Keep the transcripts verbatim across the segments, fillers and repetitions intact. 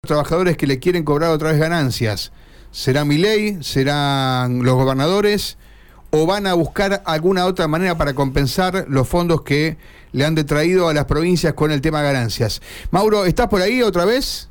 Trabajadores que le quieren cobrar otra vez ganancias. ¿Será Milei? ¿Serán los gobernadores? ¿O van a buscar alguna otra manera para compensar los fondos que le han detraído a las provincias con el tema ganancias? Mauro, ¿estás por ahí otra vez?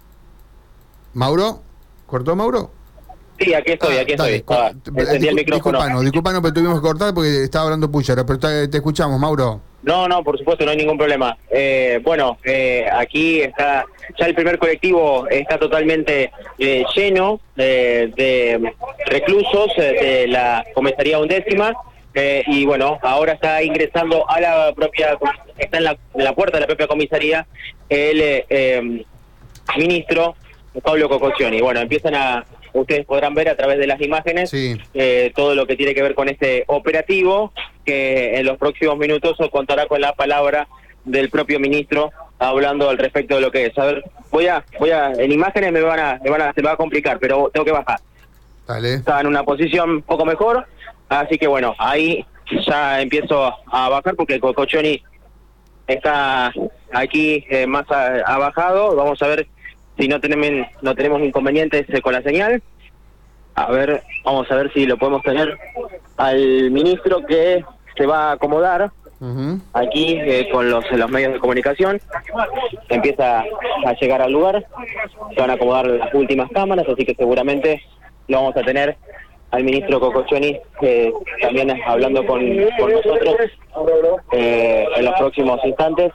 ¿Mauro? ¿Cortó Mauro? Sí, aquí estoy, aquí ah, estoy. Ah, encendí el micrófono. Disculpanos, disculpanos, pero tuvimos que cortar porque estaba hablando Puyaro, pero te, te escuchamos, Mauro. No, no, por supuesto, no hay ningún problema. Eh, bueno, eh, aquí está, ya el primer colectivo está totalmente eh, lleno eh, de reclusos eh, de la comisaría undécima eh, y bueno, ahora está ingresando a la propia, está en la, en la puerta de la propia comisaría el eh, eh, ministro Pablo Cococcioni. Bueno, empiezan a, ustedes podrán ver a través de las imágenes sí. eh, todo lo que tiene que ver con este operativo, que en los próximos minutos contará con la palabra del propio ministro hablando al respecto de lo que es. A ver, voy a, voy a, en imágenes me van a, me van a, se me va a complicar, pero tengo que bajar. Dale. Está en una posición un poco mejor, así que bueno, ahí ya empiezo a bajar porque Cococcioni está aquí eh, más a, a bajado. Vamos a ver si no tenemos, no tenemos inconvenientes eh, con la señal. A ver, vamos a ver si lo podemos tener al ministro que se va a acomodar uh-huh. aquí eh, con los, los medios de comunicación. Empieza a llegar al lugar, se van a acomodar las últimas cámaras, así que seguramente lo vamos a tener al ministro Cococcioni eh, también hablando con, con nosotros eh, en los próximos instantes.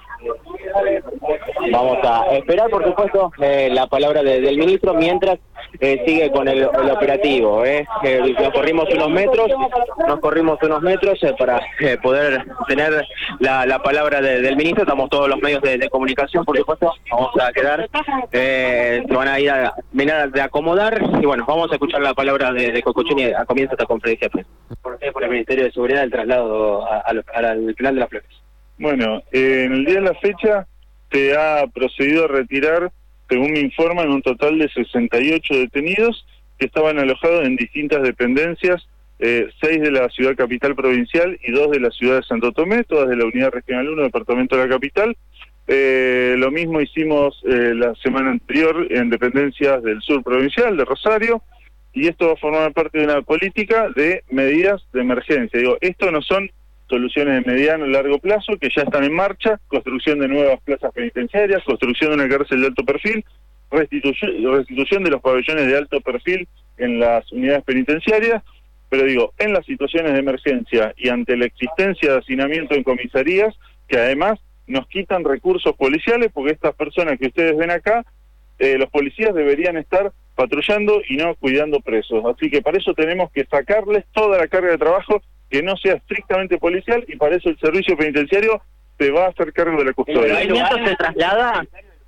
Vamos a esperar, por supuesto, eh, la palabra de, del ministro mientras eh, sigue con el, el operativo. Eh. Eh, nos corrimos unos metros, nos corrimos unos metros eh, para eh, poder tener la, la palabra de, del ministro. Estamos todos los medios de, de comunicación, por supuesto. Vamos a quedar, eh, se van a ir a mirar de acomodar y bueno, vamos a escuchar la palabra de, de Cococcioni a comienzo de esta conferencia de prensa. Por ustedes, por el Ministerio de Seguridad, el traslado a, a, a, al final de las flores. Bueno, eh, en el día de la fecha se ha procedido a retirar, según me informan, un total de sesenta y ocho detenidos que estaban alojados en distintas dependencias, eh, seis de la ciudad capital provincial y dos de la ciudad de Santo Tomé, todas de la Unidad Regional uno, Departamento de la Capital. Eh, lo mismo hicimos eh, la semana anterior en dependencias del sur provincial, de Rosario, y esto va a formar parte de una política de medidas de emergencia. Digo, esto no son soluciones de mediano y largo plazo que ya están en marcha: construcción de nuevas plazas penitenciarias, construcción de una cárcel de alto perfil, restitución, restitución de los pabellones de alto perfil en las unidades penitenciarias. Pero digo, en las situaciones de emergencia y ante la existencia de hacinamiento en comisarías, que además nos quitan recursos policiales, porque estas personas que ustedes ven acá, eh, los policías deberían estar patrullando y no cuidando presos. Así que para eso tenemos que sacarles toda la carga de trabajo que no sea estrictamente policial, y para eso el servicio penitenciario se va a hacer cargo de la custodia. ¿El movimiento se traslada?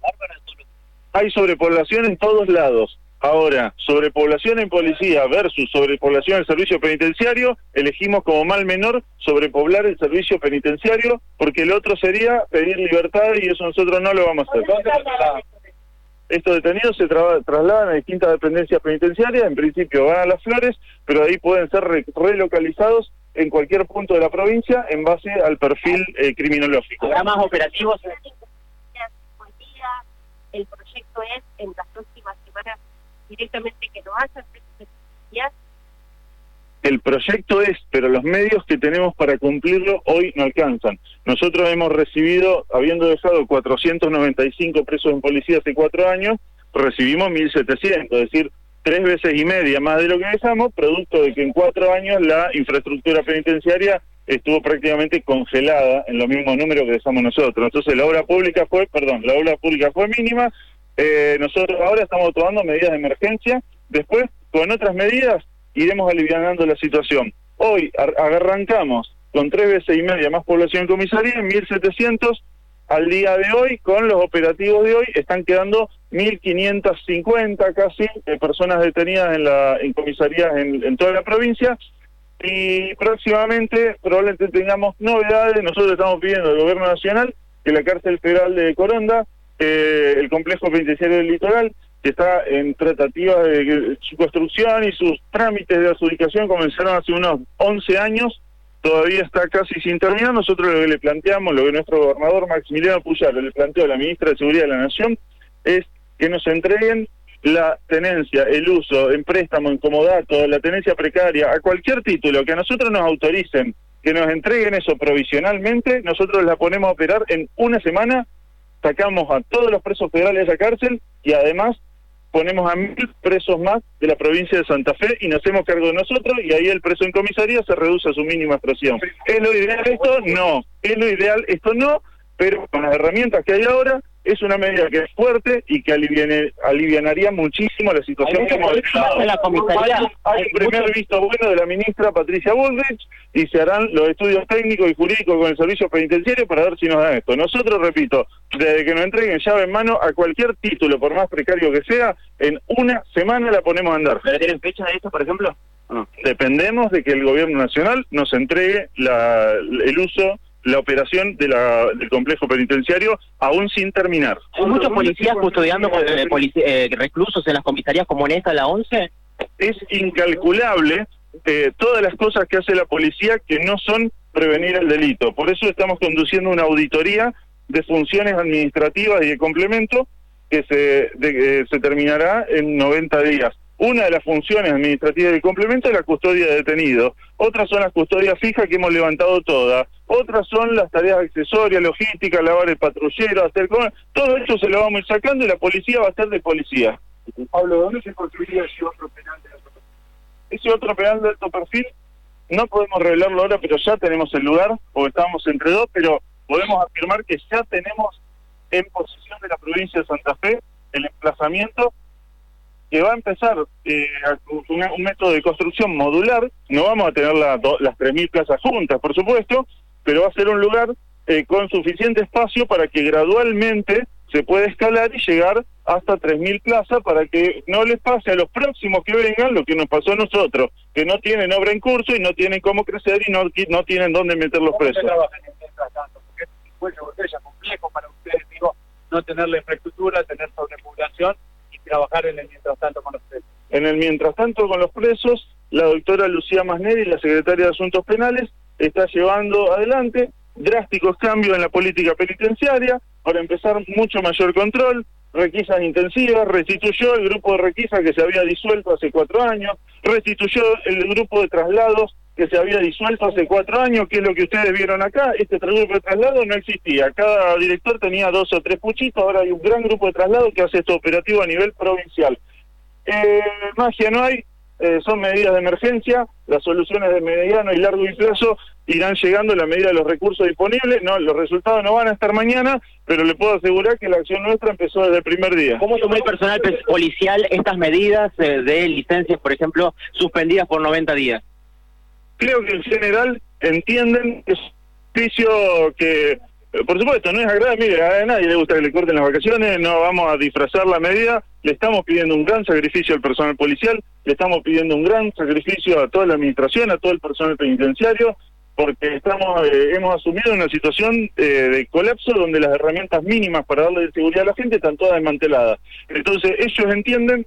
Hay sobrepoblación en todos lados. Ahora, sobrepoblación en policía versus sobrepoblación en el servicio penitenciario, elegimos como mal menor sobrepoblar el servicio penitenciario, porque el otro sería pedir libertad y eso nosotros no lo vamos a hacer. Estos detenidos se tra trasladan a distintas dependencias penitenciarias, en principio van a Las Flores, pero ahí pueden ser re relocalizados en cualquier punto de la provincia en base al perfil eh, criminológico. ¿Habrá más operativos? El proyecto es en las próximas semanas directamente que no haya presos. El proyecto es, pero los medios que tenemos para cumplirlo hoy no alcanzan. Nosotros hemos recibido, habiendo dejado cuatrocientos noventa y cinco presos en policía hace cuatro años, recibimos mil setecientos, es decir, tres veces y media más de lo que dejamos, producto de que en cuatro años la infraestructura penitenciaria estuvo prácticamente congelada en los mismos números que dejamos nosotros. Entonces la obra pública fue, perdón, la obra pública fue mínima. Eh, nosotros ahora estamos tomando medidas de emergencia, después con otras medidas iremos alivianando la situación. Hoy arrancamos con tres veces y media más población en comisaría, en mil setecientos. Al día de hoy, con los operativos de hoy, están quedando mil quinientas cincuenta casi eh, personas detenidas en la en comisarías en, en toda la provincia. Y próximamente probablemente tengamos novedades. Nosotros estamos pidiendo al Gobierno Nacional que la cárcel federal de Coronda, eh, el complejo penitenciario del Litoral, que está en tratativas de su construcción y sus trámites de adjudicación comenzaron hace unos once años, todavía está casi sin terminar. Nosotros lo que le planteamos, lo que nuestro gobernador Maximiliano Puyaro le planteó a la ministra de Seguridad de la Nación, es que nos entreguen la tenencia, el uso, en préstamo, en comodato, la tenencia precaria, a cualquier título que a nosotros nos autoricen, que nos entreguen eso provisionalmente, nosotros la ponemos a operar en una semana, sacamos a todos los presos federales de la cárcel y además ponemos a mil presos más de la provincia de Santa Fe y nos hacemos cargo de nosotros, y ahí el preso en comisaría se reduce a su mínima expresión. ¿Es lo ideal esto? No. ¿Es lo ideal esto? No, pero con las herramientas que hay ahora, es una medida que es fuerte y que aliviane, alivianaría muchísimo la situación que hemos dejado. En la comisaría Hay, hay un primer mucho... visto bueno de la ministra Patricia Bullrich y se harán los estudios técnicos y jurídicos con el servicio penitenciario para ver si nos dan esto. Nosotros, repito, desde que nos entreguen llave en mano a cualquier título, por más precario que sea, en una semana la ponemos a andar. ¿Tienen fecha de esto, por ejemplo? No. Dependemos de que el gobierno nacional nos entregue la, el uso, la operación de la, del complejo penitenciario aún sin terminar. ¿Hay muchos policías custodiando eh, polic eh, reclusos en las comisarías como en esta, la once? Es incalculable eh, todas las cosas que hace la policía que no son prevenir el delito. Por eso estamos conduciendo una auditoría de funciones administrativas y de complemento que se, de, eh, se terminará en noventa días. Una de las funciones administrativas de complemento es la custodia de detenidos. Otras son las custodias fijas que hemos levantado todas. Otras son las tareas accesorias, logísticas, lavar el patrullero, hacer cosas. Todo esto se lo vamos a ir sacando y la policía va a ser de policía. Pablo, ¿dónde se construiría ese otro penal de alto perfil? Ese otro penal de alto perfil no podemos revelarlo ahora, pero ya tenemos el lugar, porque estamos entre dos, pero podemos afirmar que ya tenemos en posesión de la provincia de Santa Fe el emplazamiento que va a empezar eh, un, un método de construcción modular. No vamos a tener la, do, las tres mil plazas juntas, por supuesto, pero va a ser un lugar eh, con suficiente espacio para que gradualmente se pueda escalar y llegar hasta tres mil plazas, para que no les pase a los próximos que vengan lo que nos pasó a nosotros, que no tienen obra en curso y no tienen cómo crecer y no, no tienen dónde meter los presos. ¿Cómo se trabaja en el mientras tanto? Porque es un cuello de botella complejo para ustedes, digo, no tener la infraestructura, tener sobrepoblación y trabajar en el mientras tanto con los presos. En el mientras tanto con los presos, la doctora Lucía Masneri, la secretaria de Asuntos Penales, está llevando adelante drásticos cambios en la política penitenciaria para empezar mucho mayor control, requisas intensivas, restituyó el grupo de requisas que se había disuelto hace cuatro años, restituyó el grupo de traslados que se había disuelto hace cuatro años, que es lo que ustedes vieron acá. Este grupo de traslado no existía, cada director tenía dos o tres puchitos, ahora hay un gran grupo de traslado que hace esto operativo a nivel provincial. Eh, magia no hay, eh, son medidas de emergencia, las soluciones de mediano y largo plazo irán llegando en la medida de los recursos disponibles. No, los resultados no van a estar mañana, pero le puedo asegurar que la acción nuestra empezó desde el primer día. ¿Cómo tomó el personal policial estas medidas eh, de licencias, por ejemplo, suspendidas por noventa días? Creo que en general entienden que es un servicio que, por supuesto, no es agradable. Mire, a nadie le gusta que le corten las vacaciones, no vamos a disfrazar la medida. Le estamos pidiendo un gran sacrificio al personal policial, le estamos pidiendo un gran sacrificio a toda la administración, a todo el personal penitenciario, porque estamos eh, hemos asumido una situación eh, de colapso donde las herramientas mínimas para darle seguridad a la gente están todas desmanteladas. Entonces ellos entienden,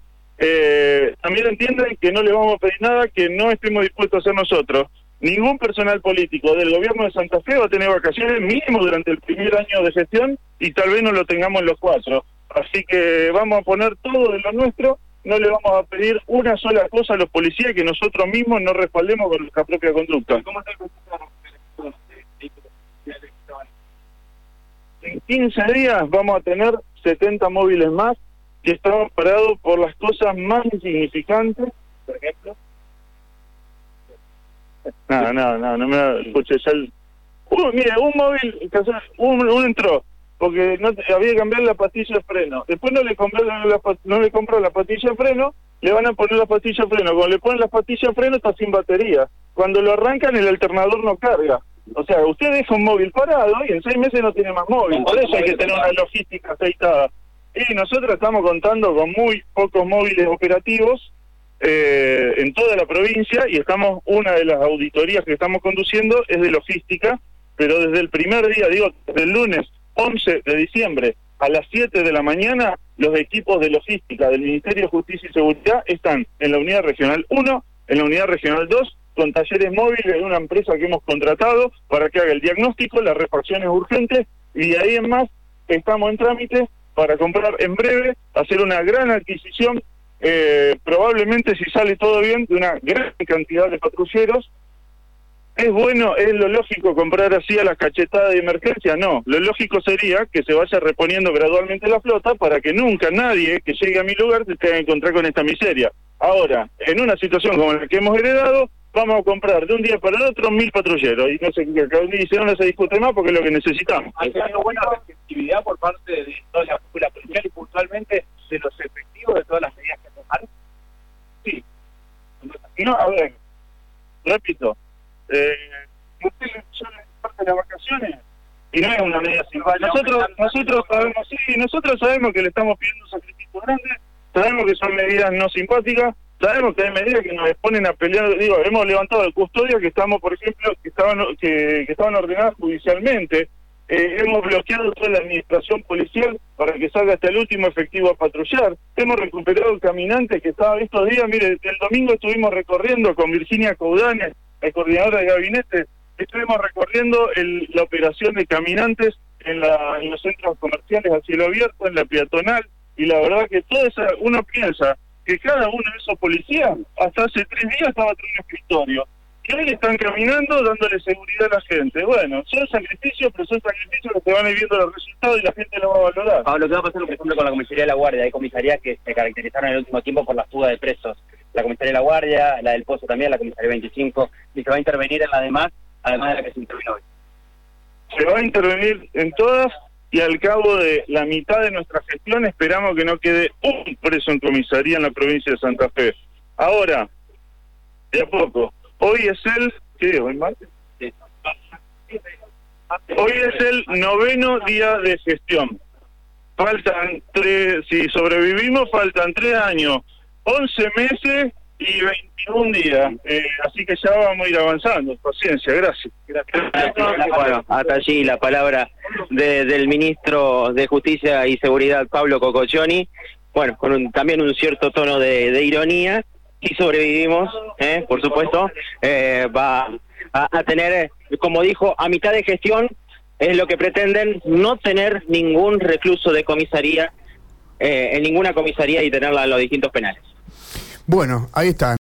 eh, también entienden que no les vamos a pedir nada que no estemos dispuestos a hacer nosotros. Ningún personal político del gobierno de Santa Fe va a tener vacaciones mínimo durante el primer año de gestión y tal vez no lo tengamos en los cuatro. Así que vamos a poner todo de lo nuestro, no le vamos a pedir una sola cosa a los policías que nosotros mismos no respaldemos con nuestra propia conducta. ¿Cómo está el En quince días vamos a tener setenta móviles más que están parados por las cosas más insignificantes, por ejemplo. No, no, no, no me escuché ya el... Uh, mire, un móvil, un, un entró, porque no había que cambiar la pastilla de freno. Después no le compró la, la, no le compró la pastilla de freno, le van a poner la pastilla de freno. Cuando le ponen la pastilla de freno está sin batería. Cuando lo arrancan el alternador no carga. O sea, usted deja un móvil parado y en seis meses no tiene más móvil. Por eso hay que tener una logística aceitada. Y nosotros estamos contando con muy pocos móviles operativos eh, en toda la provincia, y estamos, una de las auditorías que estamos conduciendo es de logística, pero desde el primer día, digo, desde el lunes once de diciembre a las siete de la mañana, los equipos de logística del Ministerio de Justicia y Seguridad están en la unidad regional uno, en la unidad regional dos, con talleres móviles de una empresa que hemos contratado para que haga el diagnóstico, las refacciones urgentes, y de ahí en más estamos en trámite para comprar en breve, hacer una gran adquisición, eh, probablemente si sale todo bien, de una gran cantidad de patrulleros. ¿Es bueno, es lo lógico comprar así a las cachetadas de emergencia? No, lo lógico sería que se vaya reponiendo gradualmente la flota para que nunca nadie que llegue a mi lugar se tenga que encontrar con esta miseria. Ahora, en una situación como la que hemos heredado, vamos a comprar de un día para el otro mil patrulleros, y no se, y no se discute más porque es lo que necesitamos. ¿Ha tenido buena receptividad por parte de toda la cúpula policial y puntualmente de los efectivos de todas las medidas que tomaron? Sí. No, a ver, repito, eh, usted son parte de las vacaciones y no es una medida simpática. Nosotros, nosotros sabemos, sí, nosotros sabemos que le estamos pidiendo un sacrificio grande, sabemos que son medidas no simpáticas, sabemos que hay medidas que nos exponen a pelear. Digo, hemos levantado de custodia que estamos, por ejemplo, que estaban que, que estaban ordenadas judicialmente. Eh, hemos bloqueado toda la administración policial para que salga hasta el último efectivo a patrullar. Hemos recuperado caminantes que estaban estos días. Mire, el domingo estuvimos recorriendo con Virginia Coudanes, la coordinadora de gabinete, estuvimos recorriendo el, la operación de caminantes en, la, en los centros comerciales a cielo abierto, en la peatonal, y la verdad que toda esa, uno piensa que cada uno de esos policías hasta hace tres días estaba tras un escritorio. Y hoy están caminando dándole seguridad a la gente. Bueno, son sacrificios, pero son sacrificios que se van a ir viendo los resultados y la gente lo va a valorar. Pablo, ¿qué va a pasar, por ejemplo, con la comisaría de La Guardia? Hay comisarías que se caracterizaron en el último tiempo por la fuga de presos. La comisaría de La Guardia, la del Pozo también, la comisaría veinticinco, y se va a intervenir en la demás, además de la que se intervino hoy. Se va a intervenir en todas, y al cabo de la mitad de nuestra gestión esperamos que no quede un preso en comisaría en la provincia de Santa Fe. Ahora, de a poco. Hoy es el... ¿Qué día? ¿Hoy martes? Sí. Hoy es el noveno día de gestión. Faltan tres... Si sobrevivimos, faltan tres años, once meses y veintiún días. Eh, así que ya vamos a ir avanzando. Paciencia, gracias. gracias. Bueno, hasta allí la palabra de, del ministro de Justicia y Seguridad, Pablo Cococcioni. Bueno, con un, también un cierto tono de, de ironía. Si sobrevivimos, eh, por supuesto, eh, va a, a tener, como dijo, a mitad de gestión, es lo que pretenden, no tener ningún recluso de comisaría, eh, en ninguna comisaría, y tenerla en los distintos penales. Bueno, ahí está.